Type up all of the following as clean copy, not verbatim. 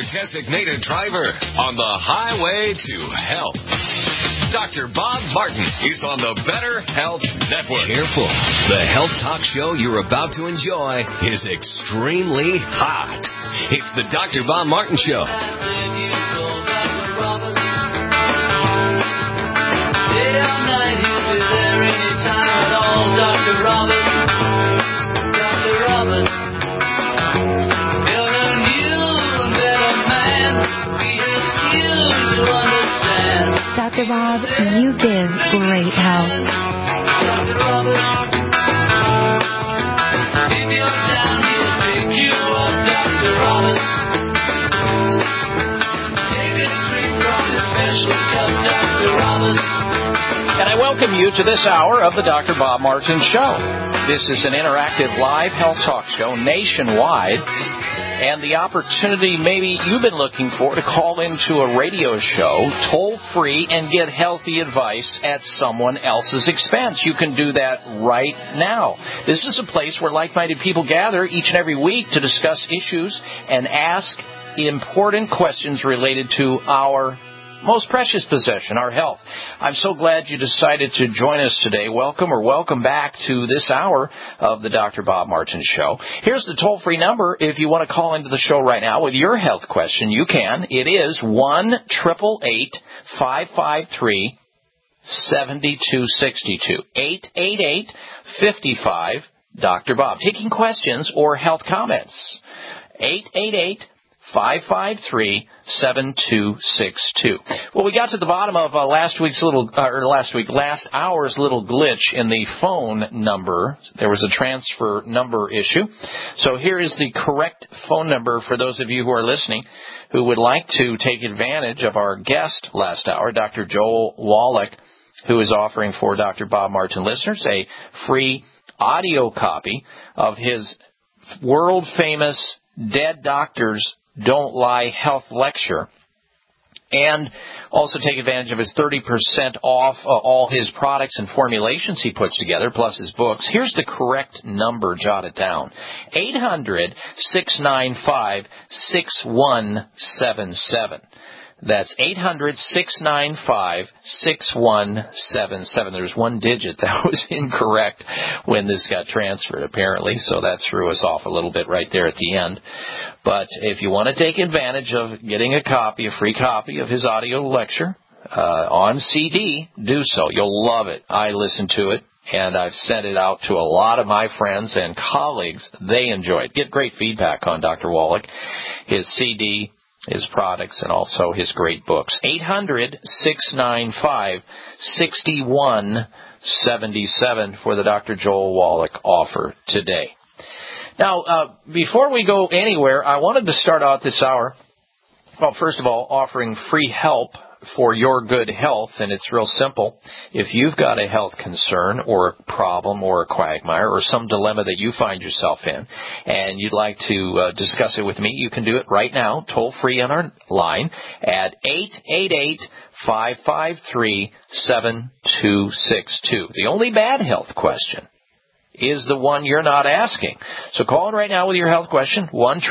designated driver on the highway to health. Dr. Bob Martin is on the Better Health Network. Careful. The health talk show you're about to enjoy is extremely hot. It's the Dr. Bob Martin Show. Dr. Bob, you give great health. And I welcome you to this hour of the Dr. Bob Martin Show. This is an interactive live health talk show nationwide. And the opportunity maybe you've been looking for to call into a radio show toll-free and get healthy advice at someone else's expense. You can do that right now. This is a place where like-minded people gather each and every week to discuss issues and ask important questions related to our most precious possession, our health. I'm so glad you decided to join us today. Welcome back to this hour of the Dr. Bob Martin Show. Here's the toll-free number if you want to call into the show right now with your health question. You can. It is 1-888-553-7262. 888-55 Bob. Taking questions or health comments. 888-553-7262. Well, we got to the bottom of last hour's little glitch in the phone number. There was a transfer number issue. So here is the correct phone number for those of you who are listening who would like to take advantage of our guest last hour, Dr. Joel Wallach, who is offering for Dr. Bob Martin listeners a free audio copy of his world-famous Dead Doctors Don't Lie health lecture, and also take advantage of his 30% off all his products and formulations he puts together, plus his books. Here's the correct number. Jot it down. 800-695-6177. That's 800-695-6177. There's one digit that was incorrect when this got transferred, apparently, so that threw us off a little bit right there at the end. But if you want to take advantage of getting a free copy of his audio lecture on CD, do so. You'll love it. I listen to it, and I've sent it out to a lot of my friends and colleagues. They enjoy it. Get great feedback on Dr. Wallach, his CD, his products, and also his great books. 800-695-6177 for the Dr. Joel Wallach offer today. Now, before we go anywhere, I wanted to start out this hour, well, first of all, offering free help for your good health, and it's real simple. If you've got a health concern or a problem or a quagmire or some dilemma that you find yourself in, and you'd like to discuss it with me, you can do it right now, toll-free on our line at 888-553-7262. The only bad health question is the one you're not asking. So call in right now with your health question,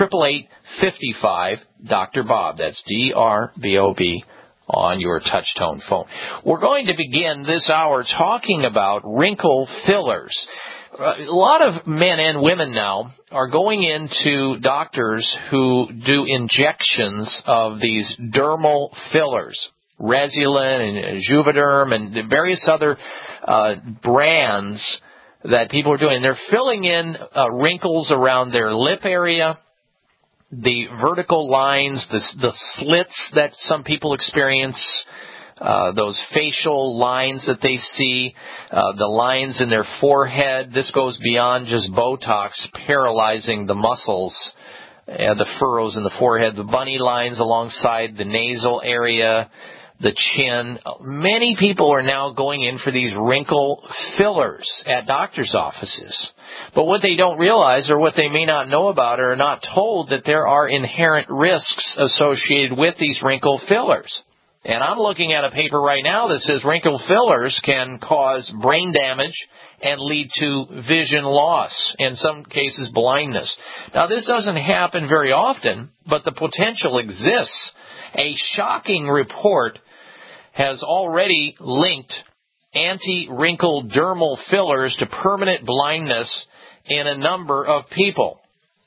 1-888-55 Bob. That's DRBOB on your touch-tone phone. We're going to begin this hour talking about wrinkle fillers. A lot of men and women now are going into doctors who do injections of these dermal fillers, Rezulin and Juvederm and various other brands that people are doing. They're filling in wrinkles around their lip area, the vertical lines, the slits that some people experience, those facial lines that they see, the lines in their forehead. This goes beyond just Botox paralyzing the muscles, the furrows in the forehead, the bunny lines alongside the nasal area, the chin. Many people are now going in for these wrinkle fillers at doctors' offices. But what they don't realize, or what they may not know about, or are not told, that there are inherent risks associated with these wrinkle fillers. And I'm looking at a paper right now that says wrinkle fillers can cause brain damage and lead to vision loss, in some cases blindness. Now, this doesn't happen very often, but the potential exists. A shocking report has already linked anti-wrinkle dermal fillers to permanent blindness in a number of people.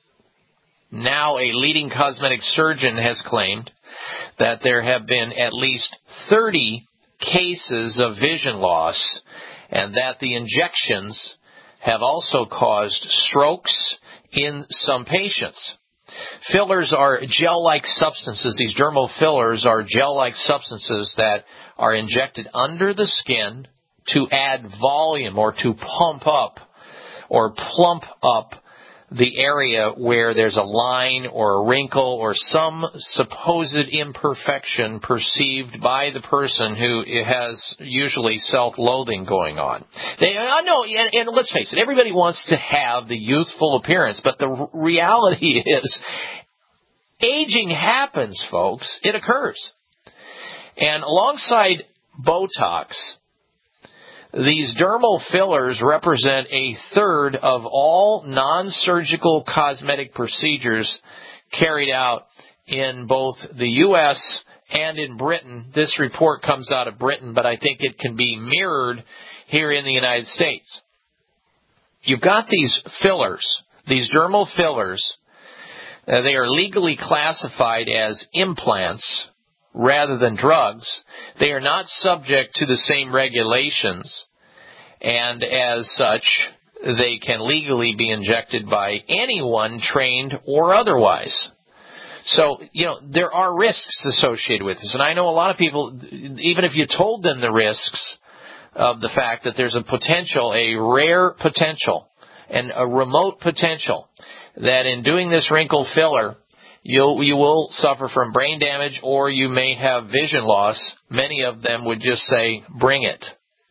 Now, a leading cosmetic surgeon has claimed that there have been at least 30 cases of vision loss, and that the injections have also caused strokes in some patients. Fillers are gel-like substances. These dermal fillers are gel-like substances that are injected under the skin to add volume or to pump up or plump up the area where there's a line or a wrinkle or some supposed imperfection perceived by the person who has usually self-loathing going on. I know, and let's face it, everybody wants to have the youthful appearance, but the reality is aging happens, folks. It occurs. And alongside Botox, these dermal fillers represent a third of all non-surgical cosmetic procedures carried out in both the U.S. and in Britain. This report comes out of Britain, but I think it can be mirrored here in the United States. You've got these fillers, these dermal fillers. They are legally classified as implants rather than drugs. They are not subject to the same regulations, and as such, they can legally be injected by anyone trained or otherwise. So, there are risks associated with this, and I know a lot of people, even if you told them the risks of the fact that there's a potential, a rare potential, and a remote potential, that in doing this wrinkle filler, you will suffer from brain damage or you may have vision loss. Many of them would just say, bring it.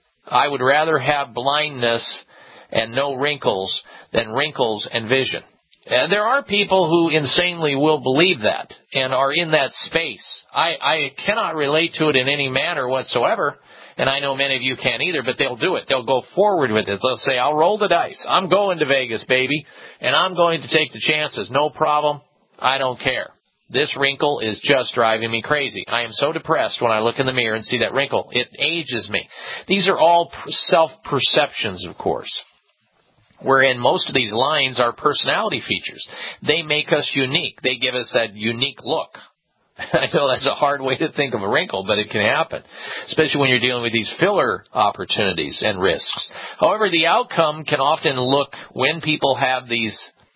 I would rather have blindness and no wrinkles than wrinkles and vision. And there are people who insanely will believe that and are in that space. I cannot relate to it in any manner whatsoever, and I know many of you can't either, but they'll do it. They'll go forward with it. They'll say, I'll roll the dice. I'm going to Vegas, baby, and I'm going to take the chances. No problem. I don't care. This wrinkle is just driving me crazy. I am so depressed when I look in the mirror and see that wrinkle. It ages me. These are all self-perceptions, of course, wherein most of these lines are personality features. They make us unique. They give us that unique look. I know that's a hard way to think of a wrinkle, but it can happen, especially when you're dealing with these filler opportunities and risks. However, the outcome can often look, when people have these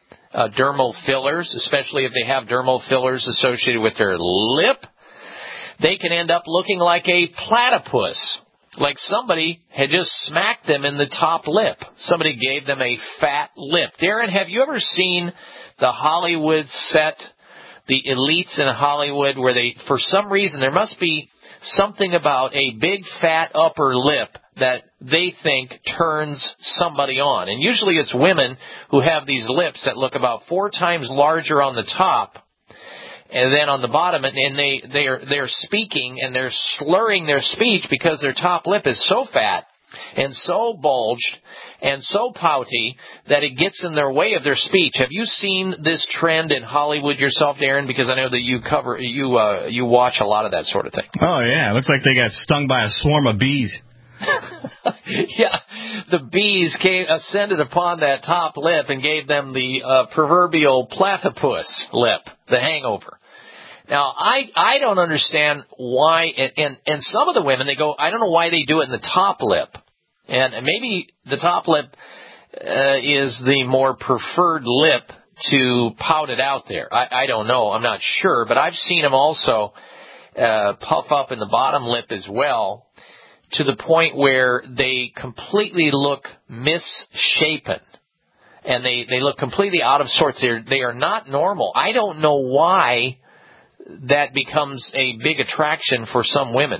dermal fillers, especially if they have dermal fillers associated with their lip, they can end up looking like a platypus, like somebody had just smacked them in the top lip. Somebody gave them a fat lip. Darren, have you ever seen the Hollywood set, the elites in Hollywood, where they, for some reason, there must be something about a big fat upper lip that they think turns somebody on. And usually it's women who have these lips that look about 4 times larger on the top and then on the bottom, and they're speaking and they're slurring their speech because their top lip is so fat and so bulged and so pouty that it gets in their way of their speech. Have you seen this trend in Hollywood yourself, Darren? Because I know that you watch a lot of that sort of thing. Oh yeah, it looks like they got stung by a swarm of bees. Yeah, the bees ascended upon that top lip and gave them the proverbial platypus lip, the hangover. Now, I don't understand why, and some of the women, they go, I don't know why they do it in the top lip. And maybe the top lip is the more preferred lip to pout it out there. I don't know. I'm not sure. But I've seen them also puff up in the bottom lip as well, to the point where they completely look misshapen. And they look completely out of sorts. They are not normal. I don't know why that becomes a big attraction for some women.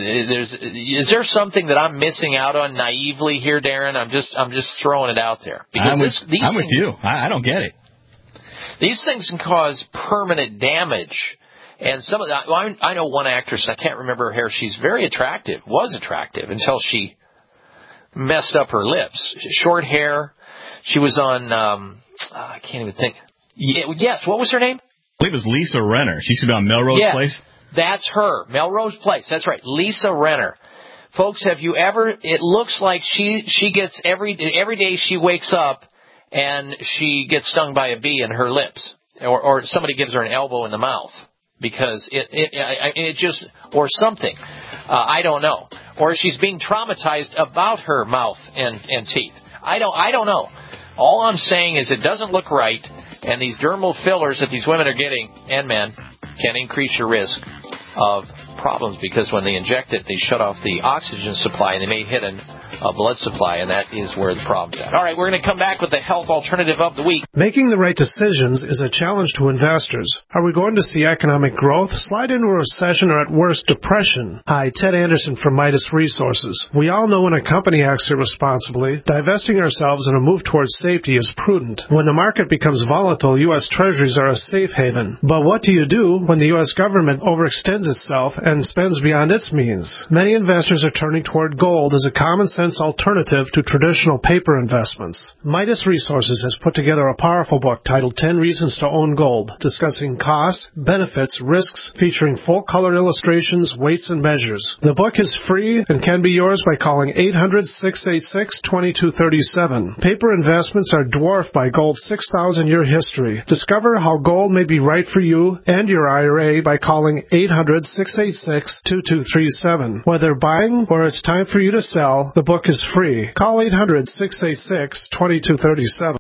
Is there something that I'm missing out on naively here, Darren? I'm just throwing it out there. Because I'm with you. I don't get it. These things can cause permanent damage And some of that, I know one actress, I can't remember her hair, she's very attractive, was attractive, until she messed up her lips. Short hair. She was on, I can't even think. Yes, what was her name? I believe it was Lisa Renner. She used to be on Melrose Place. That's her. Melrose Place. That's right. Lisa Renner. Folks, have you ever, it looks like she gets every day she wakes up and she gets stung by a bee in her lips. Or somebody gives her an elbow in the mouth. Because it just, or something. I don't know. Or she's being traumatized about her mouth and teeth. I don't know. All I'm saying is it doesn't look right, and these dermal fillers that these women are getting, and men, can increase your risk of problems, because when they inject it, they shut off the oxygen supply, and they may hit a blood supply, and that is where the problem's at. All right, we're going to come back with the health alternative of the week. Making the right decisions is a challenge to investors. Are we going to see economic growth, slide into a recession, or at worst, depression? Hi, Ted Anderson from Midas Resources. We all know when a company acts irresponsibly, divesting ourselves in a move towards safety is prudent. When the market becomes volatile, U.S. Treasuries are a safe haven. But what do you do when the U.S. government overextends itself and spends beyond its means? Many investors are turning toward gold as a common sense alternative to traditional paper investments. Midas Resources has put together a powerful book titled 10 Reasons to Own Gold, discussing costs, benefits, risks, featuring full-color illustrations, weights, and measures. The book is free and can be yours by calling 800-686-2237. Paper investments are dwarfed by gold's 6,000-year history. Discover how gold may be right for you and your IRA by calling 800-686-2237. Whether buying or it's time for you to sell, the book is free. Call 800-686-2237.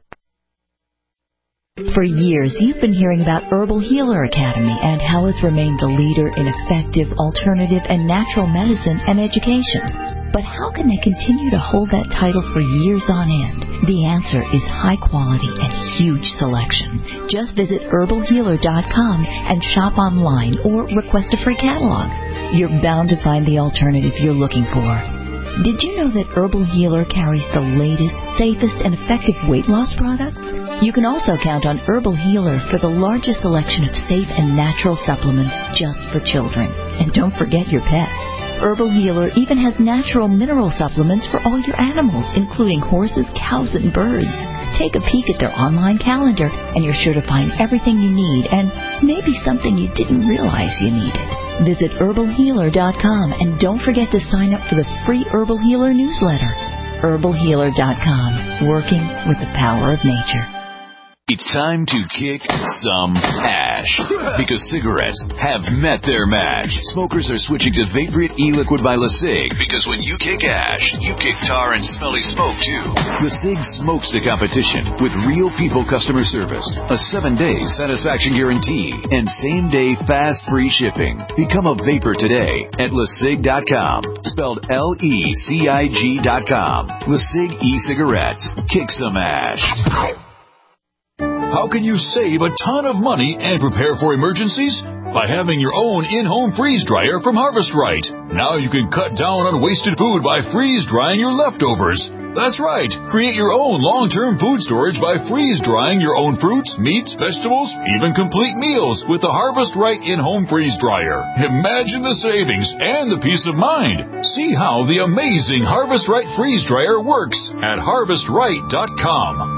For years, you've been hearing about Herbal Healer Academy and how it's remained a leader in effective, alternative, and natural medicine and education. But how can they continue to hold that title for years on end? The answer is high quality and huge selection. Just visit herbalhealer.com and shop online or request a free catalog. You're bound to find the alternative you're looking for. Did you know that Herbal Healer carries the latest, safest, and effective weight loss products? You can also count on Herbal Healer for the largest selection of safe and natural supplements just for children. And don't forget your pets. Herbal Healer even has natural mineral supplements for all your animals, including horses, cows, and birds. Take a peek at their online calendar, and you're sure to find everything you need, and maybe something you didn't realize you needed. Visit herbalhealer.com, and don't forget to sign up for the free Herbal Healer newsletter. herbalhealer.com, working with the power of nature. It's time to kick some ash, because cigarettes have met their match. Smokers are switching to Vaporite e-liquid by LeSig, because when you kick ash, you kick tar and smelly smoke too. LeSig smokes the competition with real people customer service, a 7-day satisfaction guarantee, and same-day fast free shipping. Become a vapor today at LeSig.com, spelled LECIG.com. LeSig e-cigarettes. Kick some ash. How can you save a ton of money and prepare for emergencies? By having your own in-home freeze dryer from Harvest Right. Now you can cut down on wasted food by freeze drying your leftovers. That's right. Create your own long-term food storage by freeze drying your own fruits, meats, vegetables, even complete meals with the Harvest Right in-home freeze dryer. Imagine the savings and the peace of mind. See how the amazing Harvest Right freeze dryer works at harvestright.com.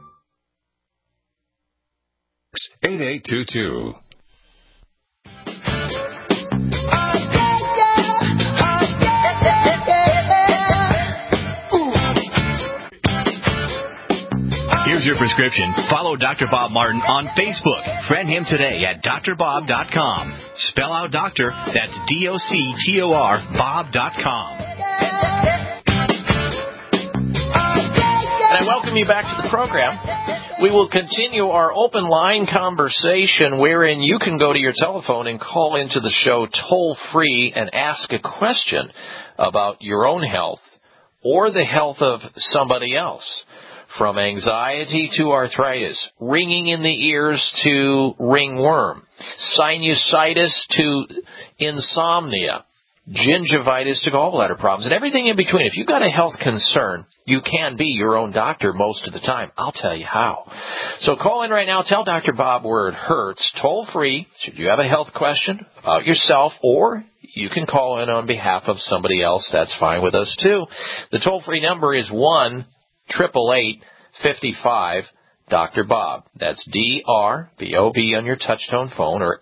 8822. Here's your prescription. Follow Dr. Bob Martin on Facebook. Friend him today at drbob.com. Spell out doctor, that's DOCTOR, Bob.com. And I welcome you back to the program. We will continue our open line conversation wherein you can go to your telephone and call into the show toll-free and ask a question about your own health or the health of somebody else. From anxiety to arthritis, ringing in the ears to ringworm, sinusitis to insomnia, gingivitis to gallbladder problems, and everything in between. If you've got a health concern, you can be your own doctor most of the time. I'll tell you how. So call in right now. Tell Dr. Bob where it hurts. Toll free. Should you have a health question about yourself, or you can call in on behalf of somebody else. That's fine with us, too. The toll-free number is 1-888-55 Dr. Bob. That's D-R-B-O-B on your touch-tone phone, or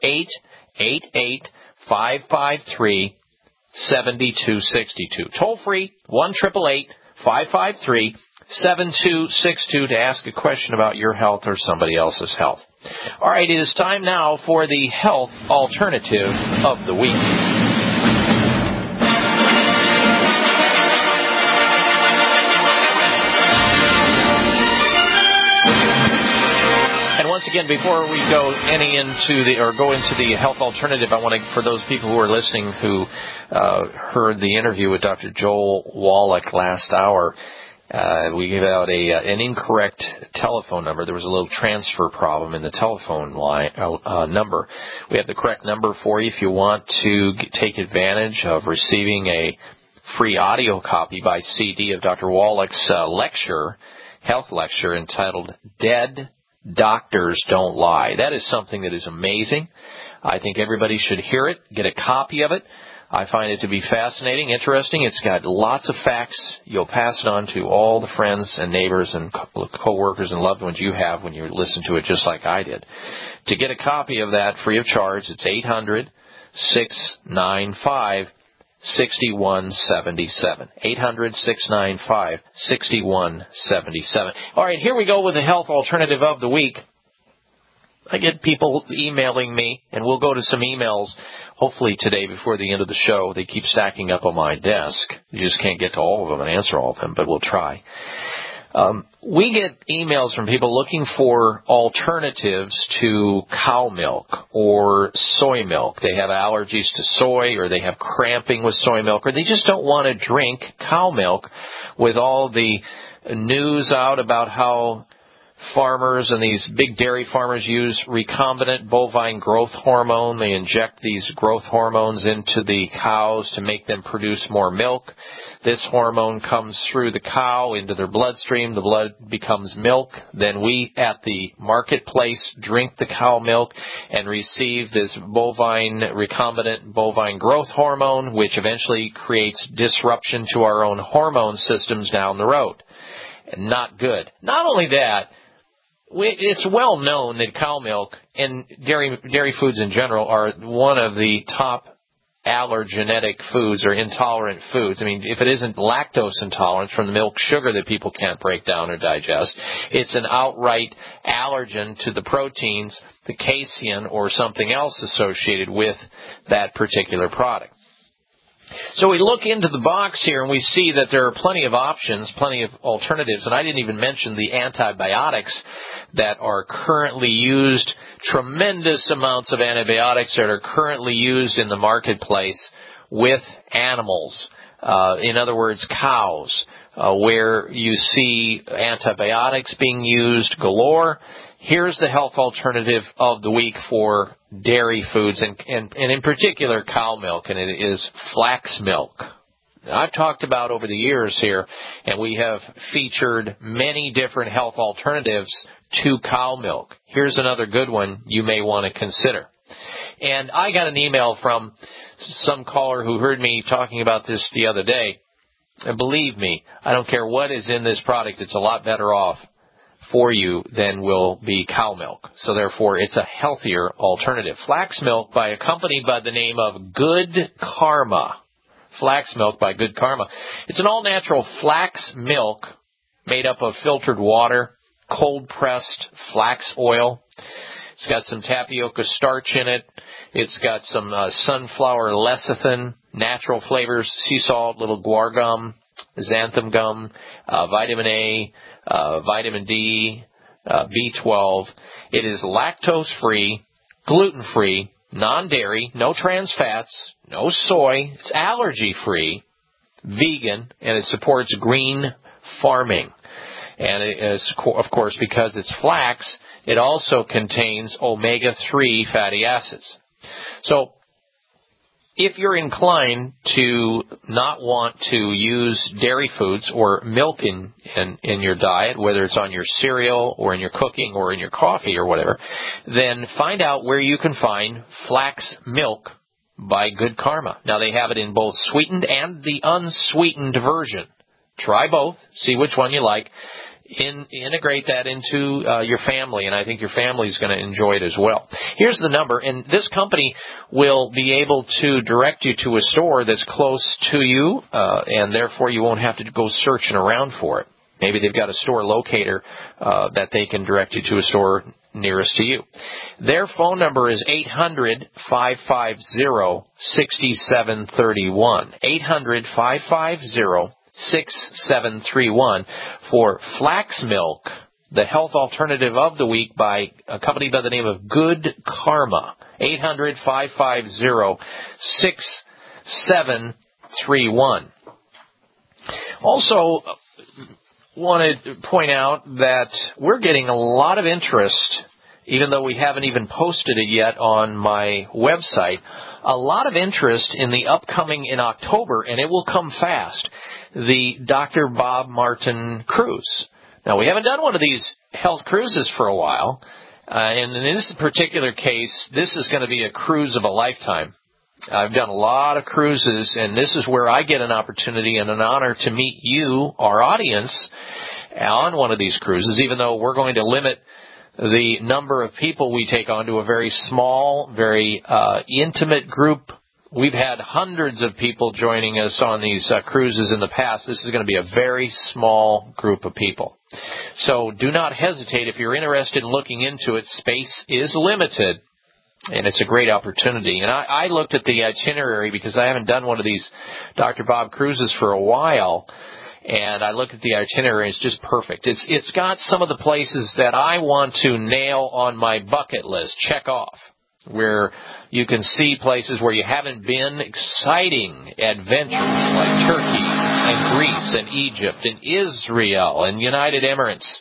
888-553-7262. Toll-free, 1-888-553-7262 to ask a question about your health or somebody else's health. All right, it is time now for the health alternative of the week. Once again, before we go into the health alternative, I want to, for those people who are listening who heard the interview with Dr. Joel Wallach last hour, we gave out an incorrect telephone number. There was a little transfer problem in the telephone line number. We have the correct number for you if you want to take advantage of receiving a free audio copy by CD of Dr. Wallach's health lecture entitled Dead Doctors Don't Lie. That is something that is amazing. I think everybody should hear it, get a copy of it. I find it to be fascinating, interesting. It's got lots of facts. You'll pass it on to all the friends and neighbors and co-workers and loved ones you have when you listen to it, just like I did. To get a copy of that free of charge, it's 800-695-6177. 800-695-6177. All right, here we go with the health alternative of the week. I get people emailing me, and we'll go to some emails hopefully today before the end of the show. They keep stacking up on my desk. You just can't get to all of them and answer all of them, but we'll try. We get emails from people looking for alternatives to cow milk or soy milk. They have allergies to soy, or they have cramping with soy milk, or they just don't want to drink cow milk with all the news out about how farmers and these big dairy farmers use recombinant bovine growth hormone. They inject these growth hormones into the cows to make them produce more milk. This hormone comes through the cow into their bloodstream. The blood becomes milk. Then we at the marketplace drink the cow milk and receive this recombinant bovine growth hormone, which eventually creates disruption to our own hormone systems down the road. Not good. Not only that, it's well known that cow milk and dairy foods in general are one of the top allergenic foods or intolerant foods. I mean, if it isn't lactose intolerance from the milk sugar that people can't break down or digest, it's an outright allergen to the proteins, the casein, or something else associated with that particular product. So we look into the box here and we see that there are plenty of options, plenty of alternatives, and I didn't even mention the antibiotics that are currently used, tremendous amounts of antibiotics that are currently used in the marketplace with animals. In other words, cows, where you see antibiotics being used galore. Here's the health alternative of the week for dairy foods, and in particular cow milk, and it is flax milk. I've talked about over the years here, and we have featured many different health alternatives to cow milk. Here's another good one you may want to consider. And I got an email from some caller who heard me talking about this the other day. And believe me, I don't care what is in this product, it's a lot better off for you than will be cow milk. So therefore, it's a healthier alternative. Flax milk by a company by the name of Good Karma. Flax milk by Good Karma. It's an all-natural flax milk made up of filtered water, cold-pressed flax oil. It's got some tapioca starch in it. It's got some sunflower lecithin, natural flavors, sea salt, little guar gum, xanthan gum, vitamin A, vitamin D, B12. It is lactose-free, gluten-free, non-dairy, no trans fats, no soy. It's allergy-free, vegan, and it supports green farming. And it is, of course, because it's flax, it also contains omega-3 fatty acids. So if you're inclined to not want to use dairy foods or milk in your diet, whether it's on your cereal or in your cooking or in your coffee or whatever, then find out where you can find flax milk by Good Karma. Now, they have it in both sweetened and the unsweetened version. Try both. See which one you like. Integrate that into your family, and I think your family is going to enjoy it as well. Here's the number, and this company will be able to direct you to a store that's close to you, and therefore you won't have to go searching around for it. Maybe they've got a store locator that they can direct you to a store nearest to you. Their phone number is 800-550-6731. 800-550-6731 for flax milk, the health alternative of the week by a company by the name of Good Karma. 800-550-6731. Also, wanted to point out that we're getting a lot of interest, even though we haven't even posted it yet on my website, a lot of interest in the upcoming in October, and it will come fast, the Dr. Bob Martin cruise. Now, we haven't done one of these health cruises for a while, and in this particular case, this is going to be a cruise of a lifetime. I've done a lot of cruises, and this is where I get an opportunity and an honor to meet you, our audience, on one of these cruises, even though we're going to limit the number of people we take on to a very small, very intimate group. We've had hundreds of people joining us on these cruises in the past. This is going to be a very small group of people. So do not hesitate. If you're interested in looking into it, space is limited, and it's a great opportunity. And I looked at the itinerary because I haven't done one of these Dr. Bob cruises for a while, and I looked at the itinerary. It's just perfect. It's got some of the places that I want to nail on my bucket list, check off, where you can see places where you haven't been, exciting adventures like Turkey and Greece and Egypt and Israel and United Emirates,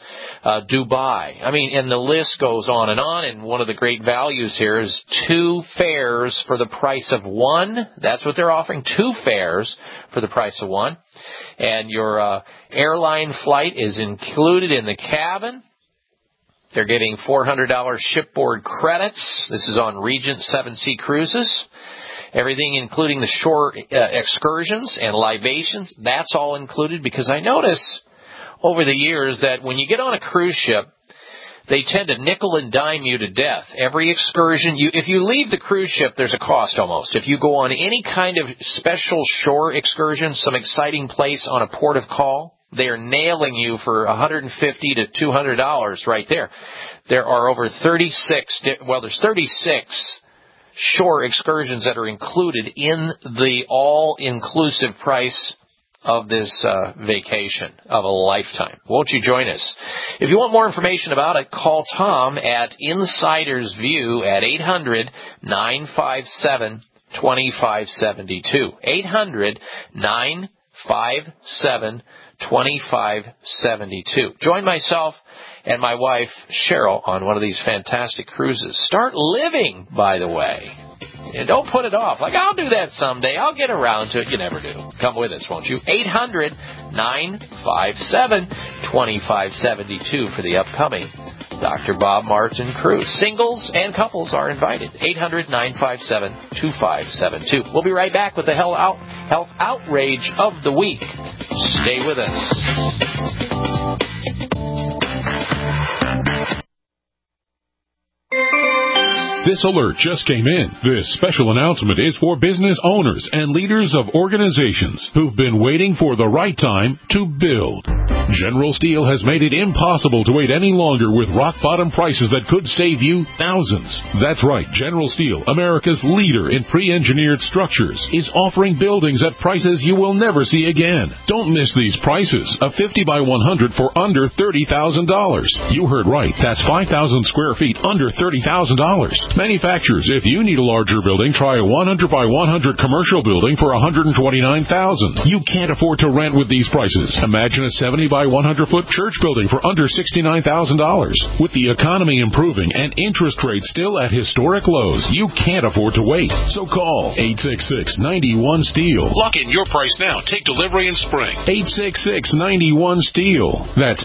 Dubai. I mean, and the list goes on, and one of the great values here is 2 fares for the price of 1. That's what they're offering, 2 fares for the price of 1. And your airline flight is included in the cabin. They're giving $400 shipboard credits. This is on Regent 7 Sea Cruises. Everything including the shore excursions and libations, that's all included, because I notice over the years that when you get on a cruise ship, they tend to nickel and dime you to death. Every excursion, if you leave the cruise ship, there's a cost almost. If you go on any kind of special shore excursion, some exciting place on a port of call, they are nailing you for $150 to $200 right there. There are over 36 shore excursions that are included in the all-inclusive price of this vacation of a lifetime. Won't you join us? If you want more information about it, call Tom at Insider's View at 800-957-2572. 800-957-2572. Join myself and my wife, Cheryl, on one of these fantastic cruises. Start living, by the way. And don't put it off. Like, I'll do that someday. I'll get around to it. You never do. Come with us, won't you? 800-957-2572 for the upcoming Dr. Bob Martin cruise. Singles and couples are invited. 800-957-2572. We'll be right back with the health outrage of the week. Stay with us. This alert just came in. This special announcement is for business owners and leaders of organizations who've been waiting for the right time to build. General Steel has made it impossible to wait any longer with rock-bottom prices that could save you thousands. That's right. General Steel, America's leader in pre-engineered structures, is offering buildings at prices you will never see again. Don't miss these prices. A 50 by 100 for under $30,000. You heard right. That's 5,000 square feet under $30,000. Manufacturers, if you need a larger building, try a 100 by 100 commercial building for $129,000. You can't afford to rent with these prices. Imagine a 70 by by 100-foot church building for under $69,000. With the economy improving and interest rates still at historic lows, you can't afford to wait. So call 866-91-STEEL. Lock in your price now. Take delivery in spring. 866-91-STEEL. That's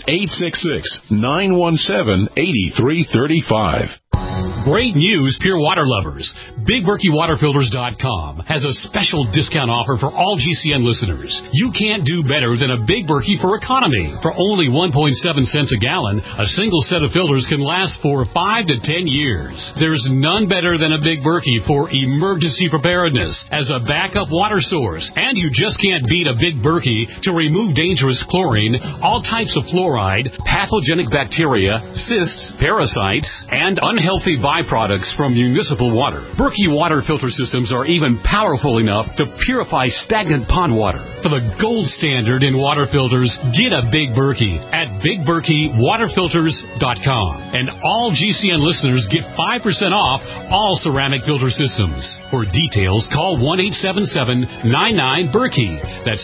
866-917-8335. Great news, Pure Water lovers. BigBerkeyWaterFilters.com has a special discount offer for all GCN listeners. You can't do better than a Big Berkey for economy. For only 1.7 cents a gallon, a single set of filters can last for 5 to 10 years. There's none better than a Big Berkey for emergency preparedness as a backup water source. And you just can't beat a Big Berkey to remove dangerous chlorine, all types of fluoride, pathogenic bacteria, cysts, parasites, and unhealthy byproducts from municipal water. Berkey water filter systems are even powerful enough to purify stagnant pond water. For the gold standard in water filters, get a Big Berkey at BigBerkeyWaterFilters.com. And all GCN listeners get 5% off all ceramic filter systems. For details, call 1-877-99-BERKEY. That's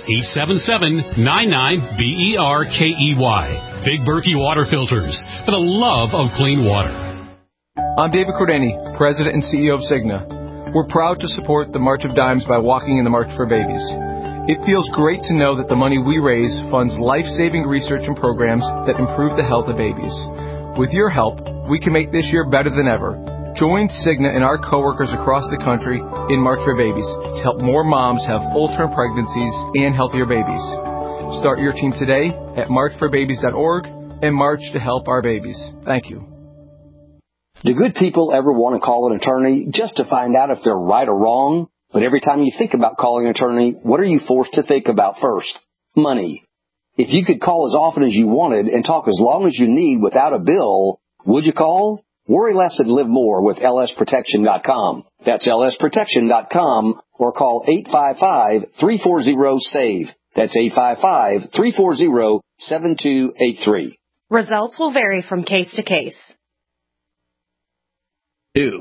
877-99-BERKEY. Big Berkey Water Filters, for the love of clean water. I'm David Cordani, President and CEO of Cigna. We're proud to support the March of Dimes by walking in the March for Babies. It feels great to know that the money we raise funds life-saving research and programs that improve the health of babies. With your help, we can make this year better than ever. Join Cigna and our coworkers across the country in March for Babies to help more moms have full-term pregnancies and healthier babies. Start your team today at marchforbabies.org and march to help our babies. Thank you. Do good people ever want to call an attorney just to find out if they're right or wrong? But every time you think about calling an attorney, what are you forced to think about first? Money. If you could call as often as you wanted and talk as long as you need without a bill, would you call? Worry less and live more with lsprotection.com. That's lsprotection.com or call 855-340-SAVE. That's 855-340-7283. Results will vary from case to case. Ew.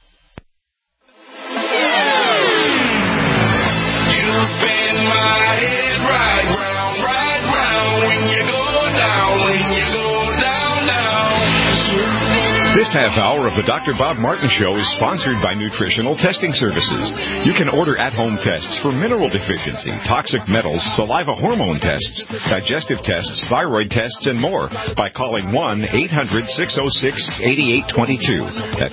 This half hour of the Dr. Bob Martin Show is sponsored by Nutritional Testing Services. You can order at-home tests for mineral deficiency, toxic metals, saliva hormone tests, digestive tests, thyroid tests, and more by calling 1-800-606-8822. That's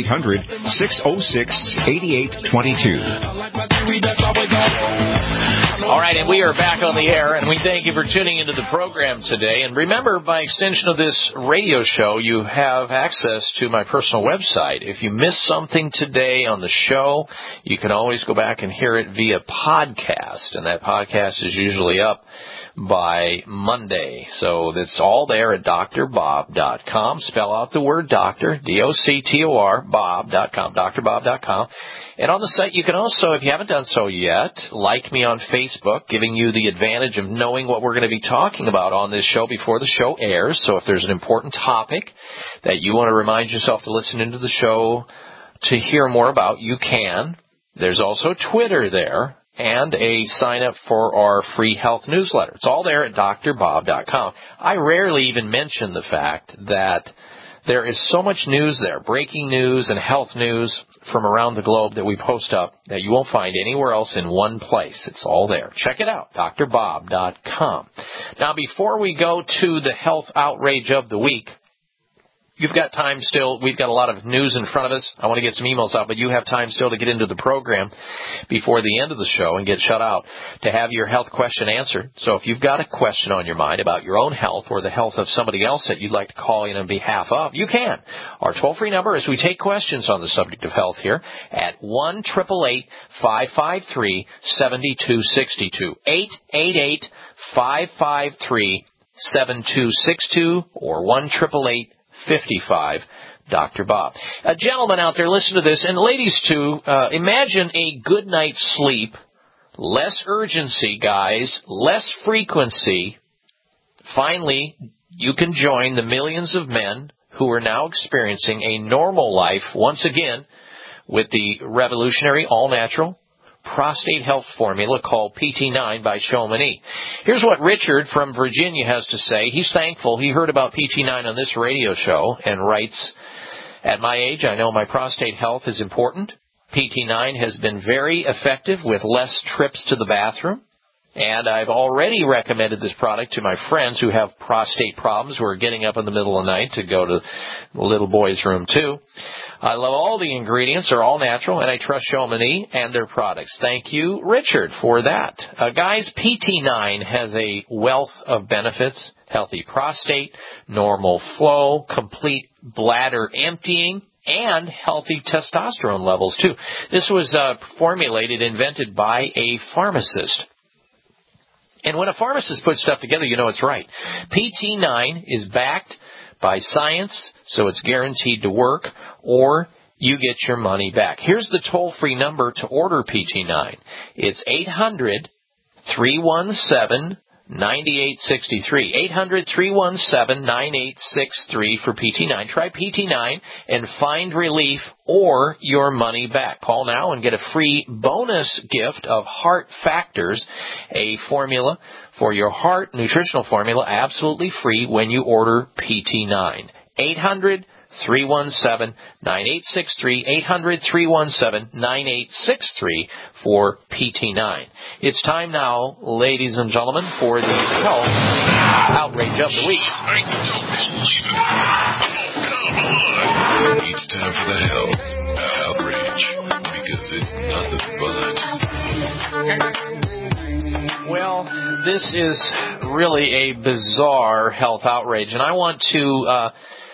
1-800-606-8822. All right, and we are back on the air, and we thank you for tuning into the program today. And remember, by extension of this radio show, you have access to my personal website. If you miss something today on the show, you can always go back and hear it via podcast, and that podcast is usually up by Monday. So it's all there at drbob.com. Spell out the word doctor, D-O-C-T-O-R, bob.com, drbob.com. And on the site, you can also, if you haven't done so yet, like me on Facebook, giving you the advantage of knowing what we're going to be talking about on this show before the show airs. So if there's an important topic that you want to remind yourself to listen into the show to hear more about, you can. There's also Twitter there and a sign-up for our free health newsletter. It's all there at drbob.com. I rarely even mention the fact that there is so much news there, breaking news and health news from around the globe that we post up that you won't find anywhere else in one place. It's all there. Check it out, drbob.com. Now, before we go to the health outrage of the week, you've got time still. We've got a lot of news in front of us. I want to get some emails out, but you have time still to get into the program before the end of the show and get shut out to have your health question answered. So if you've got a question on your mind about your own health or the health of somebody else that you'd like to call in on behalf of, you can. Our toll-free number as we take questions on the subject of health here at 1-888-553-7262, 888-553-7262, or 1-888-55 Dr. Bob. A gentleman out there, listen to this, and ladies too, imagine a good night's sleep, less urgency, guys, less frequency. Finally, you can join the millions of men who are now experiencing a normal life once again with the revolutionary, all-natural, prostate health formula called PT9 by Chamonix. Here's what Richard from Virginia has to say. He's thankful he heard about PT9 on this radio show and writes, at my age, I know my prostate health is important. PT9 has been very effective with less trips to the bathroom. And I've already recommended this product to my friends who have prostate problems, who are getting up in the middle of the night to go to the little boy's room too. I love all the ingredients. They're all natural, and I trust Chamonix and their products. Thank you, Richard, for that. Guys, PT9 has a wealth of benefits: healthy prostate, normal flow, complete bladder emptying, and healthy testosterone levels, too. This was invented by a pharmacist. And when a pharmacist puts stuff together, you know it's right. PT9 is backed by science, so it's guaranteed to work, or you get your money back. Here's the toll-free number to order PT9. It's 800-317-9863. 800-317-9863 for PT9. Try PT9 and find relief or your money back. Call now and get a free bonus gift of Heart Factors, a formula for your heart, nutritional formula, absolutely free when you order PT9. 800-317-9863, 800-317-9863 for PT9. It's time now, ladies and gentlemen, for the health outrage of the week. I don't believe it. It's time for the health outrage, because it's nothing but. Well, this is really a bizarre health outrage, and I want to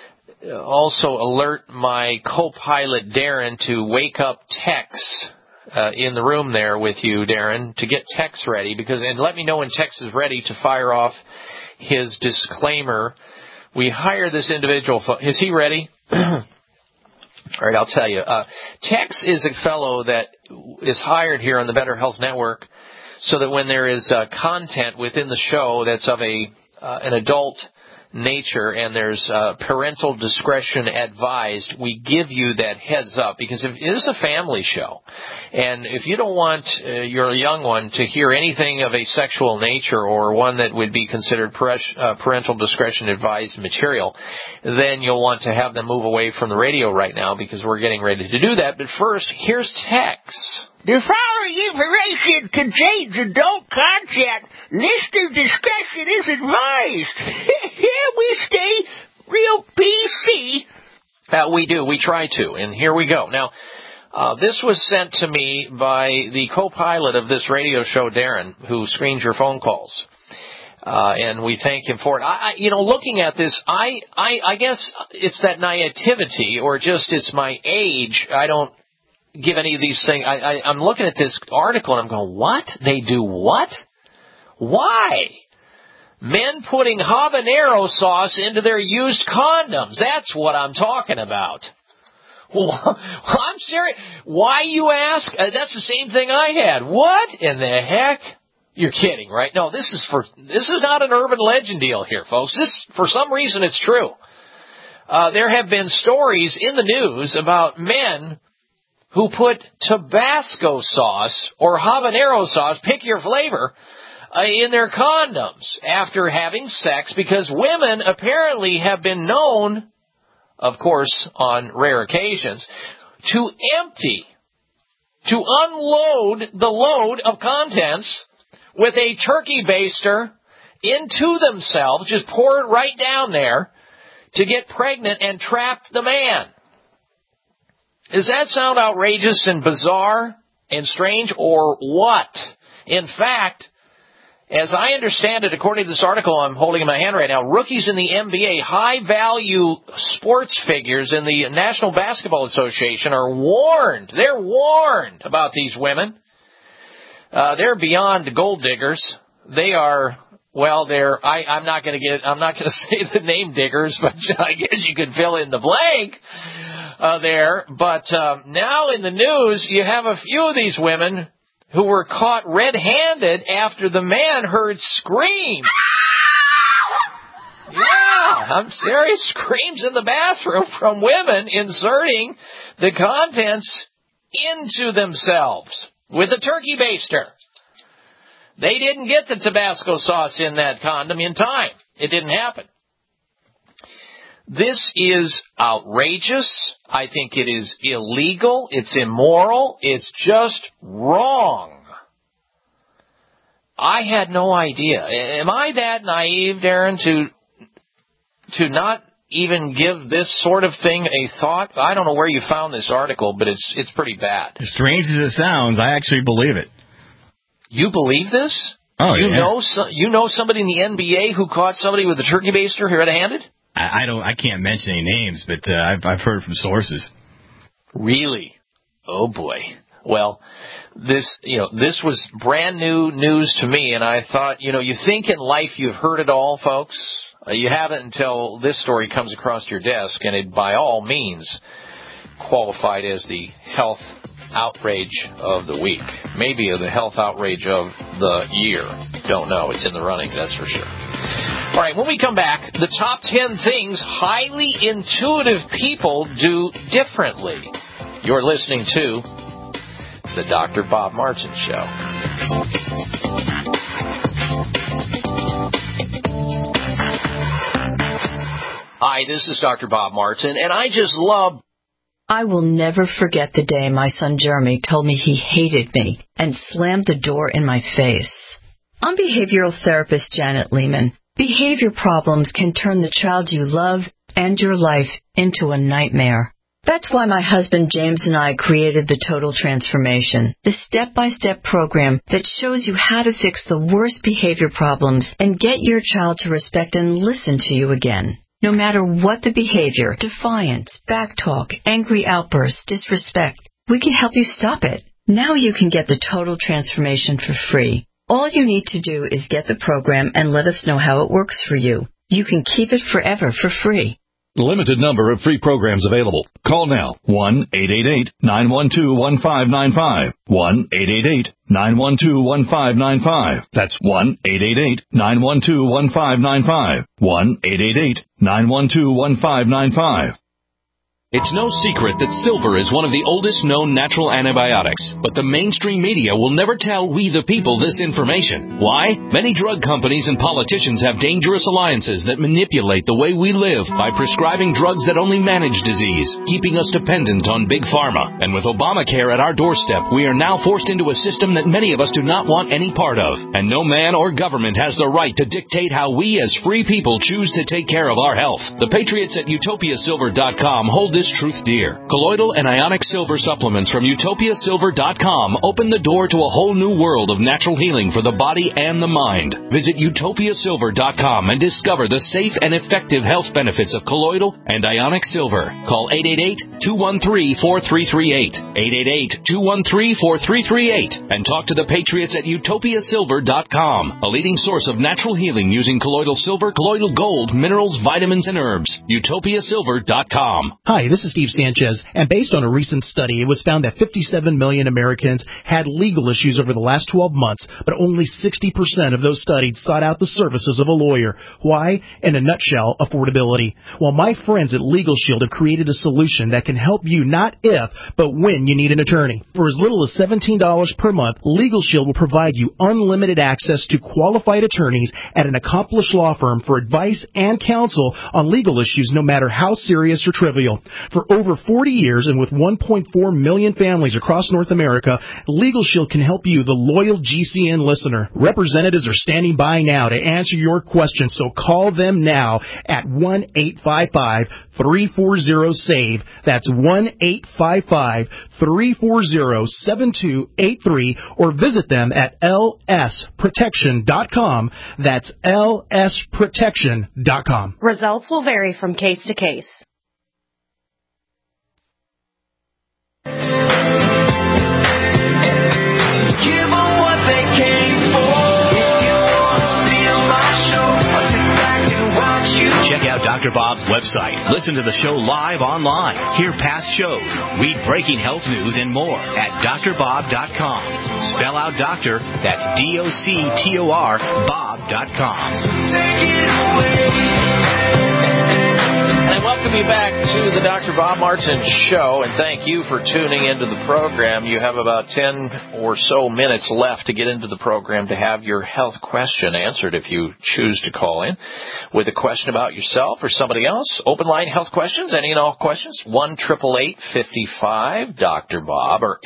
also alert my co-pilot Darren to wake up Tex in the room there with you, Darren, to get Tex ready, and let me know when Tex is ready to fire off his disclaimer. We hire this individual. Is he ready? All right, I'll tell you. Tex is a fellow that is hired here on the Better Health Network so that when there is content within the show that's of an adult nature and there's parental discretion advised, we give you that heads up, because it is a family show, and if you don't want your young one to hear anything of a sexual nature or one that would be considered parental discretion advised material, then you'll want to have them move away from the radio right now, because we're getting ready to do that. But first, here's Tex. The following information contains adult content. Listener discretion is advised. Here we stay real PC. We do. We try to. And here we go. Now, this was sent to me by the co-pilot of this radio show, Darren, who screens your phone calls. And we thank him for it. Looking at this, I guess it's that naivety, or just it's my age. I don't give any of these things. I'm looking at this article and I'm going, what? They do what? Why? Men putting habanero sauce into their used condoms. That's what I'm talking about. Well, I'm serious. Why, you ask? That's the same thing I had. What in the heck? You're kidding, right? No, this is not an urban legend deal here, folks. This, for some reason, it's true. There have been stories in the news about men who put Tabasco sauce or habanero sauce, pick your flavor, in their condoms after having sex, because women apparently have been known, of course, on rare occasions, to unload the load of contents with a turkey baster into themselves, just pour it right down there to get pregnant and trap the man. Does that sound outrageous and bizarre and strange, or what? In fact, as I understand it, according to this article I'm holding in my hand right now, rookies in the NBA, high-value sports figures in the National Basketball Association are warned. They're warned about these women. They're beyond gold diggers. They are, well, I'm not going to say the name diggers, but I guess you could fill in the blank. There, but now in the news, you have a few of these women who were caught red-handed after the man heard screams. Yeah, I'm serious. Screams in the bathroom from women inserting the contents into themselves. with a turkey baster. They didn't get the Tabasco sauce in that condom in time. It didn't happen. This is outrageous. I think it is illegal. It's immoral. It's just wrong. I had no idea. Am I that naive, Darren, to not even give this sort of thing a thought? I don't know where you found this article, but it's pretty bad. As strange as it sounds, I actually believe it. You believe this? Oh, you yeah. You know somebody in the NBA who caught somebody with a turkey baster red-handed? I can't mention any names, but I've heard from sources. Really? Oh boy. Well, this was brand new news to me, and I thought, you think in life you've heard it all, folks. You haven't until this story comes across your desk, and it by all means qualified as the health outrage of the week. Maybe the health outrage of the year. Don't know. It's in the running, that's for sure. All right, when we come back, the top 10 things highly intuitive people do differently. You're listening to The Dr. Bob Martin Show. Hi, this is Dr. Bob Martin, and I just love... I will never forget the day my son Jeremy told me he hated me and slammed the door in my face. I'm behavioral therapist Janet Lehman. Behavior problems can turn the child you love and your life into a nightmare. That's why my husband James and I created the Total Transformation, the step-by-step program that shows you how to fix the worst behavior problems and get your child to respect and listen to you again. No matter what the behavior, defiance, backtalk, angry outbursts, disrespect, we can help you stop it. Now you can get the Total Transformation for free. All you need to do is get the program and let us know how it works for you. You can keep it forever for free. Limited number of free programs available. Call now. 1-888-912-1595. 1-888-912-1595. That's 1-888-912-1595. 1-888-912-1595. It's no secret that silver is one of the oldest known natural antibiotics, but the mainstream media will never tell we the people this information. Why? Many drug companies and politicians have dangerous alliances that manipulate the way we live by prescribing drugs that only manage disease, keeping us dependent on big pharma. And with Obamacare at our doorstep, we are now forced into a system that many of us do not want any part of. And no man or government has the right to dictate how we as free people choose to take care of our health. The patriots at utopiasilver.com hold this truth dear. Colloidal and ionic silver supplements from utopiasilver.com open the door to a whole new world of natural healing for the body and the mind. Visit utopiasilver.com and discover the safe and effective health benefits of colloidal and ionic silver. Call 888-213-4338. 888-213-4338 and talk to the patriots at utopiasilver.com, a leading source of natural healing using colloidal silver, colloidal gold, minerals, vitamins, and herbs. utopiasilver.com. Hi, this is Steve Sanchez, and based on a recent study, it was found that 57 million Americans had legal issues over the last 12 months, but only 60% of those studied sought out the services of a lawyer. Why? In a nutshell, affordability. Well, my friends at Legal Shield have created a solution that can help you not if, but when you need an attorney. For as little as $17 per month, Legal Shield will provide you unlimited access to qualified attorneys at an accomplished law firm for advice and counsel on legal issues, no matter how serious or trivial. For over 40 years and with 1.4 million families across North America, Legal Shield can help you, the loyal GCN listener. Representatives are standing by now to answer your questions, so call them now at 1-855-340-SAVE. That's 1-855-340-7283, or visit them at lsprotection.com. That's lsprotection.com. Results will vary from case to case. Check out Dr. Bob's website. Listen to the show live online. Hear past shows. Read breaking health news and more at drbob.com. Spell out doctor. That's DOCTOR Bob.com. Take it away. And welcome you back to the Dr. Bob Martin Show, and thank you for tuning into the program. You have about 10 or so minutes left to get into the program to have your health question answered if you choose to call in with a question about yourself or somebody else. Open line health questions, any and all questions, 1-888-55-Dr. Bob or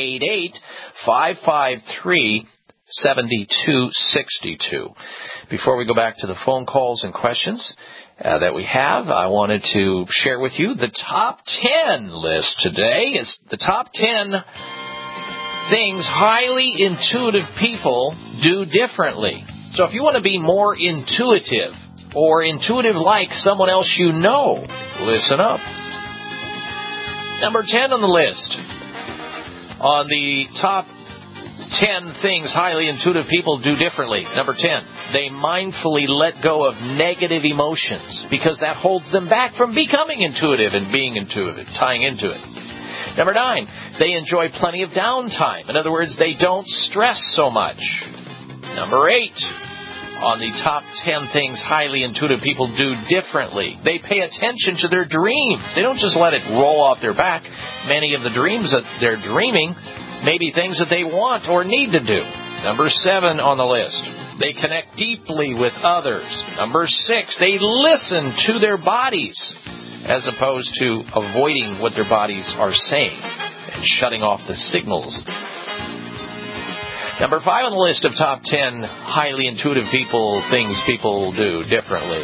888-553-7262. Before we go back to the phone calls and questions that we have, I wanted to share with you the top 10 list today. It's the top 10 things highly intuitive people do differently. So if you want to be more intuitive or intuitive like someone else you know, listen up. Number 10 on the list. On the top 10 things highly intuitive people do differently. Number 10, they mindfully let go of negative emotions because that holds them back from becoming intuitive and being intuitive, tying into it. Number 9, they enjoy plenty of downtime. In other words, they don't stress so much. Number 8, on the top 10 things highly intuitive people do differently, they pay attention to their dreams. They don't just let it roll off their back. Many of the dreams that they're dreaming maybe things that they want or need to do. Number 7 on the list, they connect deeply with others. Number 6, they listen to their bodies as opposed to avoiding what their bodies are saying and shutting off the signals. Number 5 on the list of top 10 highly intuitive people, things people do differently.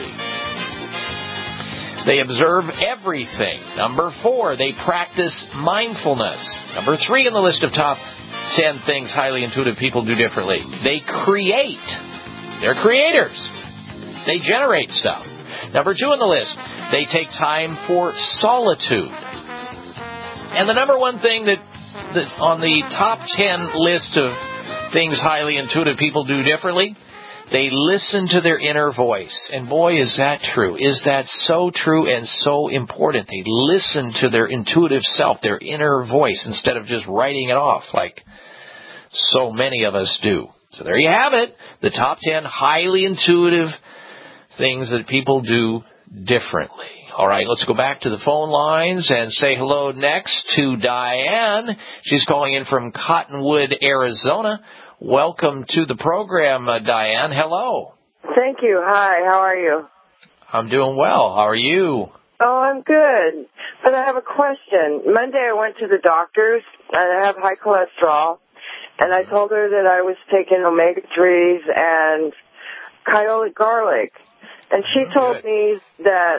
They observe everything. Number 4, they practice mindfulness. Number 3 on the list of top 10 things highly intuitive people do differently. They create. They're creators. They generate stuff. Number 2 on the list, they take time for solitude. And the number 1 thing that on the top 10 list of things highly intuitive people do differently, they listen to their inner voice. And boy, is that true. Is that so true and so important? They listen to their intuitive self, their inner voice, instead of just writing it off like so many of us do. So there you have it. The top 10 highly intuitive things that people do differently. All right, let's go back to the phone lines and say hello next to Diane. She's calling in from Cottonwood, Arizona. Welcome to the program, Diane. Hello. Thank you. Hi, how are you? I'm doing well. How are you? Oh, I'm good. But I have a question. Monday I went to the doctor's, and I have high cholesterol, and I told her that I was taking omega-3s and Kyolic garlic. And she told me that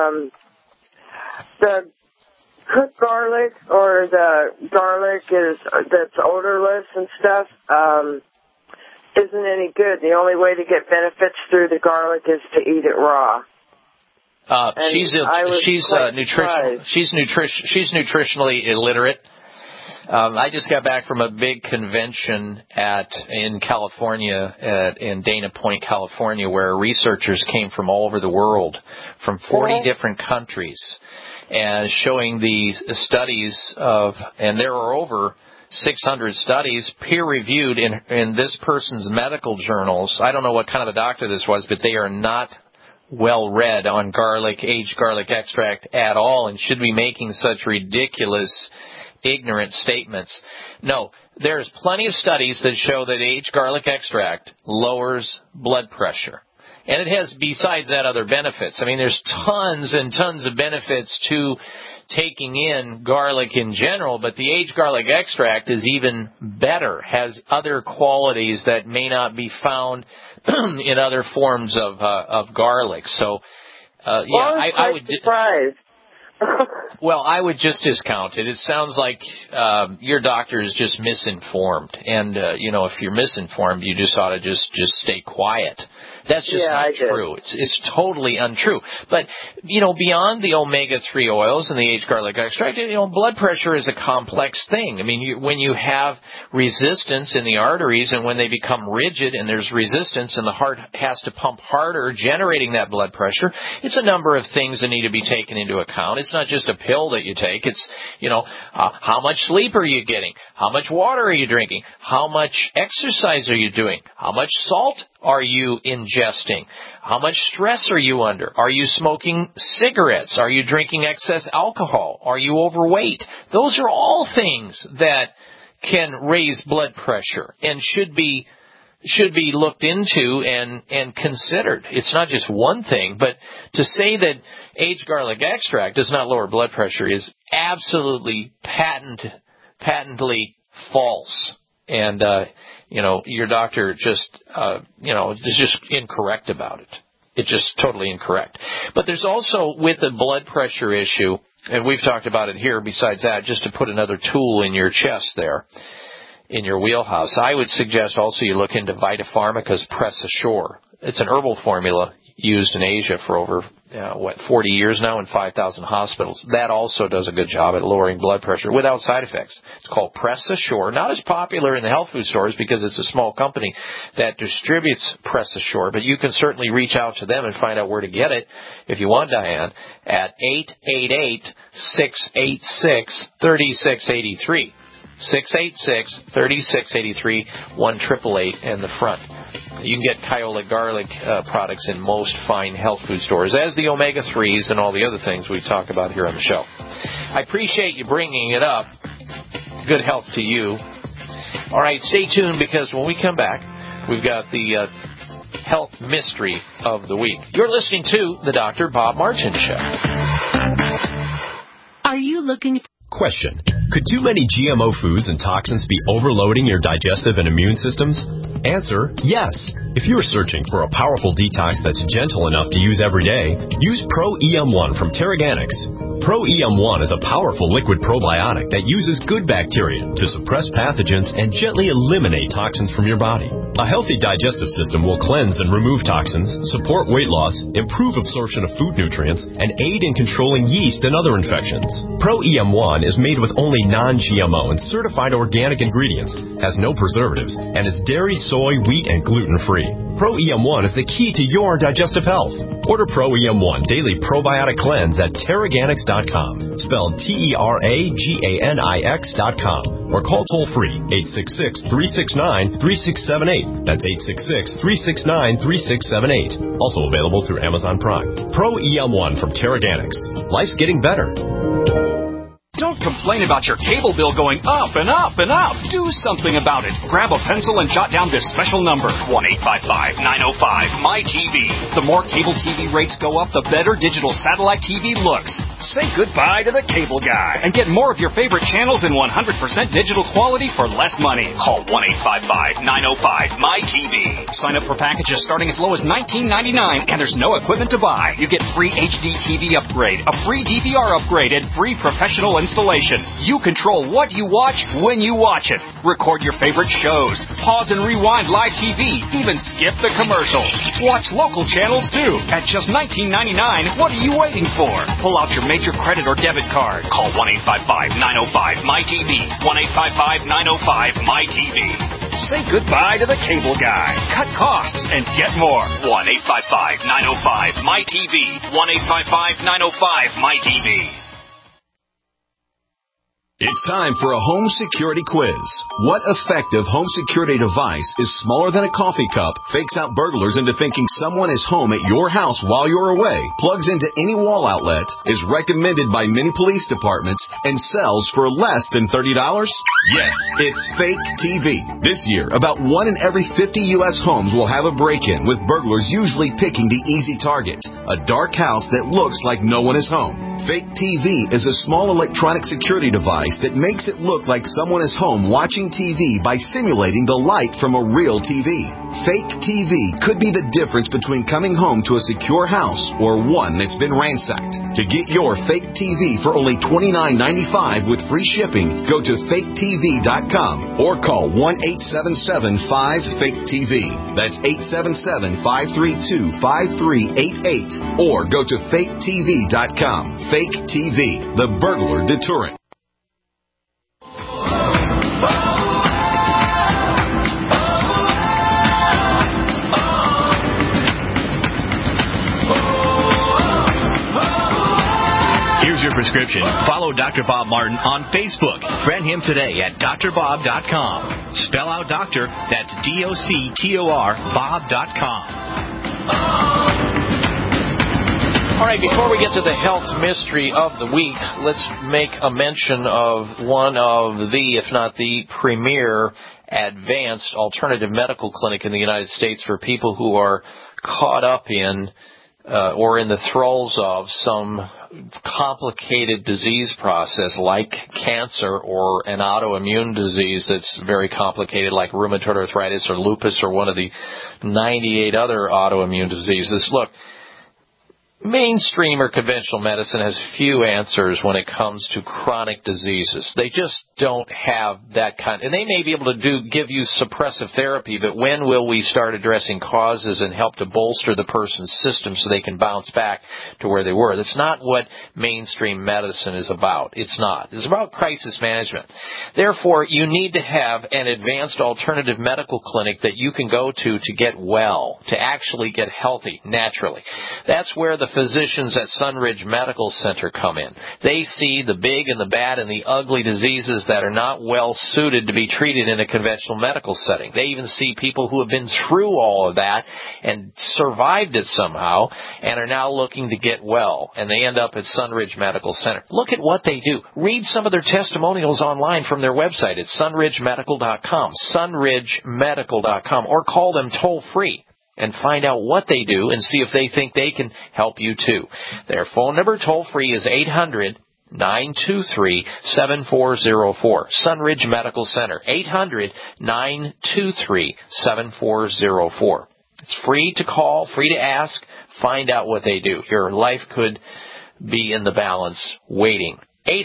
the cooked garlic or the garlic that's odorless and stuff isn't any good. The only way to get benefits through the garlic is to eat it raw. She's nutritionally illiterate. I just got back from a big convention in California, in Dana Point, California, where researchers came from all over the world, from 40 different countries, and showing the studies and there are over 600 studies peer-reviewed in this person's medical journals. I don't know what kind of a doctor this was, but they are not well read on aged garlic extract at all and should be making such ridiculous, ignorant statements. No, there's plenty of studies that show that aged garlic extract lowers blood pressure. And it has, besides that, other benefits. I mean, there's tons and tons of benefits to taking in garlic in general, but the aged garlic extract is even better, has other qualities that may not be found in other forms of garlic. So, I would... surprised. Well, I would just discount it. It sounds like your doctor is just misinformed. And, if you're misinformed, you just ought to just stay quiet. That's just not true. It's totally untrue. But, beyond the omega-3 oils and the aged garlic extract, blood pressure is a complex thing. I mean, when you have resistance in the arteries and when they become rigid and there's resistance and the heart has to pump harder, generating that blood pressure, it's a number of things that need to be taken into account. It's not just a pill that you take. It's, how much sleep are you getting? How much water are you drinking? How much exercise are you doing? How much salt are you ingesting? How much stress are you under? Are you smoking cigarettes? Are you drinking excess alcohol? Are you overweight? Those are all things that can raise blood pressure and should be looked into and considered. It's not just one thing, but to say that aged garlic extract does not lower blood pressure is absolutely patently false. And your doctor just is just incorrect about it. It's just totally incorrect. But there's also, with the blood pressure issue, and we've talked about it here, besides that, just to put another tool in your chest there, in your wheelhouse, I would suggest also you look into Vitapharmaca's Press Assure. It's an herbal formula used in Asia for over, 40 years now in 5,000 hospitals. That also does a good job at lowering blood pressure without side effects. It's called Press Assure. Not as popular in the health food stores because it's a small company that distributes Press Assure, but you can certainly reach out to them and find out where to get it if you want, Diane, at 888-686-3683. 686-3683, 1-888 in the front. You can get Kyolic garlic products in most fine health food stores, as the omega-3s and all the other things we talk about here on the show. I appreciate you bringing it up. Good health to you. All right, stay tuned, because when we come back, we've got the health mystery of the week. You're listening to the Dr. Bob Martin Show. Are you looking... Question. Could too many GMO foods and toxins be overloading your digestive and immune systems? Answer, yes. If you are searching for a powerful detox that's gentle enough to use every day, use Pro-EM1 from Teraganix. Pro-EM1 is a powerful liquid probiotic that uses good bacteria to suppress pathogens and gently eliminate toxins from your body. A healthy digestive system will cleanse and remove toxins, support weight loss, improve absorption of food nutrients, and aid in controlling yeast and other infections. Pro-EM1 is made with only non-GMO and certified organic ingredients, has no preservatives, and is dairy, soy, wheat, and gluten-free. Pro-EM1 is the key to your digestive health. Order Pro-EM1 Daily Probiotic Cleanse at Teraganix.com, spelled Teraganix.com, or call toll-free 866-369-3678. That's 866-369-3678. Also available through Amazon Prime. Pro-EM1 from Teraganix. Life's getting better. Don't complain about your cable bill going up and up and up. Do something about it. Grab a pencil and jot down this special number, 1-855-905-MY-TV. The more cable TV rates go up, the better digital satellite TV looks. Say goodbye to the cable guy and get more of your favorite channels in 100% digital quality for less money. Call 1-855-905-MY-TV. Sign up for packages starting as low as $19.99, and there's no equipment to buy. You get free HD TV upgrade, a free DVR upgrade, and free professional installation. You control what you watch when you watch it. Record your favorite shows. Pause and rewind live TV. Even skip the commercials. Watch local channels too. At just $19.99, what are you waiting for? Pull out your major credit or debit card. Call 1-855-905-MY-TV. 1-855-905-MY-TV. Say goodbye to the cable guy. Cut costs and get more. 1-855-905-MY-TV. 1-855-905-MY-TV. It's time for a home security quiz. What effective home security device is smaller than a coffee cup, fakes out burglars into thinking someone is home at your house while you're away, plugs into any wall outlet, is recommended by many police departments, and sells for less than $30? Yes, it's Fake TV. This year, about 1 in every 50 U.S. homes will have a break-in, with burglars usually picking the easy target, a dark house that looks like no one is home. Fake TV is a small electronic security device that makes it look like someone is home watching TV by simulating the light from a real TV. Fake TV could be the difference between coming home to a secure house or one that's been ransacked. To get your Fake TV for only $29.95 with free shipping, go to faketv.com or call 1-877-5-FAKE-TV. That's 877-532-5388 or go to faketv.com. Fake TV, the burglar deterrent. Here's your prescription. Follow Dr. Bob Martin on Facebook. Friend him today at drbob.com. Spell out doctor, that's DOCTOR, Bob.com. All right, before we get to the health mystery of the week, let's make a mention of one of the, if not the premier advanced alternative medical clinic in the United States for people who are caught up in or in the throes of some complicated disease process like cancer or an autoimmune disease that's very complicated like rheumatoid arthritis or lupus or one of the 98 other autoimmune diseases. Look, mainstream or conventional medicine has few answers when it comes to chronic diseases. They just don't have that kind. And they may be able to give you suppressive therapy, but when will we start addressing causes and help to bolster the person's system so they can bounce back to where they were? That's not what mainstream medicine is about. It's not. It's about crisis management. Therefore, you need to have an advanced alternative medical clinic that you can go to get well, to actually get healthy naturally. That's where the physicians at Sunridge Medical Center come in. They see the big and the bad and the ugly diseases that are not well suited to be treated in a conventional medical setting. They even see people who have been through all of that and survived it somehow and are now looking to get well, and they end up at Sunridge Medical Center. Look at what they do. Read some of their testimonials online from their website at sunridgemedical.com, sunridgemedical.com, or call them toll free and find out what they do and see if they think they can help you too. Their phone number toll free is 800-923-7404. Sunridge Medical Center, 800-923-7404. It's free to call, free to ask, find out what they do. Your life could be in the balance waiting.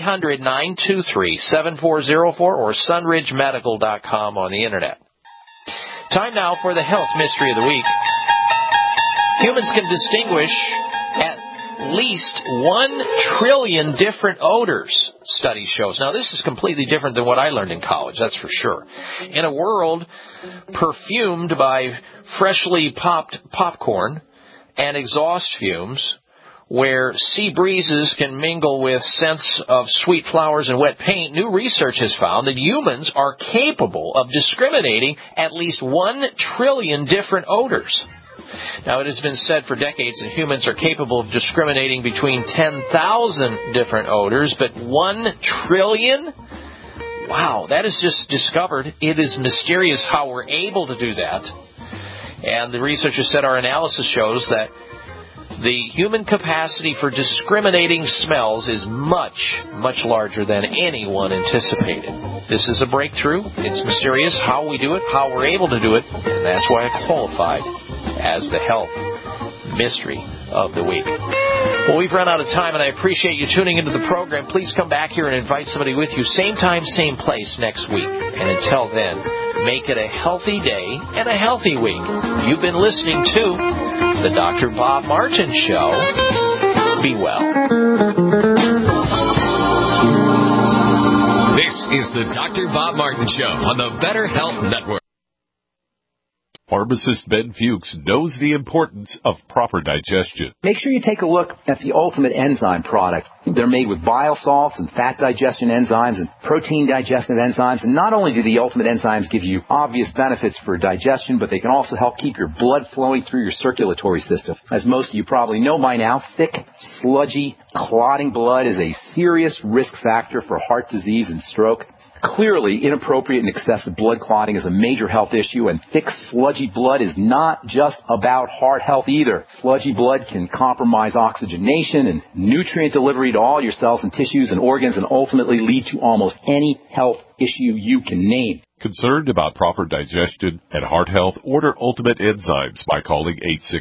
800-923-7404 or sunridgemedical.com on the internet. Time now for the health mystery of the week. Humans can distinguish at least 1 trillion different odors, study shows. Now, this is completely different than what I learned in college, that's for sure. In a world perfumed by freshly popped popcorn and exhaust fumes, where sea breezes can mingle with scents of sweet flowers and wet paint, new research has found that humans are capable of discriminating at least 1 trillion different odors. Now, it has been said for decades that humans are capable of discriminating between 10,000 different odors, but 1 trillion? Wow, that is just discovered. It is mysterious how we're able to do that. And the researchers said our analysis shows that the human capacity for discriminating smells is much, much larger than anyone anticipated. This is a breakthrough. It's mysterious how we do it, how we're able to do it, and that's why I qualified as the health mystery of the week. Well, we've run out of time, and I appreciate you tuning into the program. Please come back here and invite somebody with you, same time, same place next week. And until then, make it a healthy day and a healthy week. You've been listening to The Dr. Bob Martin Show. Be well. This is The Dr. Bob Martin Show on the Better Health Network. Pharmacist Ben Fuchs knows the importance of proper digestion. Make sure you take a look at the Ultimate Enzyme product. They're made with bile salts and fat digestion enzymes and protein digestive enzymes. And not only do the Ultimate Enzymes give you obvious benefits for digestion, but they can also help keep your blood flowing through your circulatory system. As most of you probably know by now, thick, sludgy, clotting blood is a serious risk factor for heart disease and stroke. Clearly, inappropriate and excessive blood clotting is a major health issue, and thick, sludgy blood is not just about heart health either. Sludgy blood can compromise oxygenation and nutrient delivery to all your cells and tissues and organs and ultimately lead to almost any health issue you can name. Concerned about proper digestion and heart health? Order Ultimate Enzymes by calling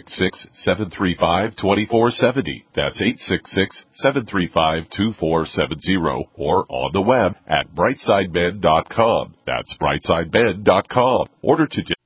866-735-2470. That's 866-735-2470 or on the web at brightsideben.com. That's brightsideben.com. Order today.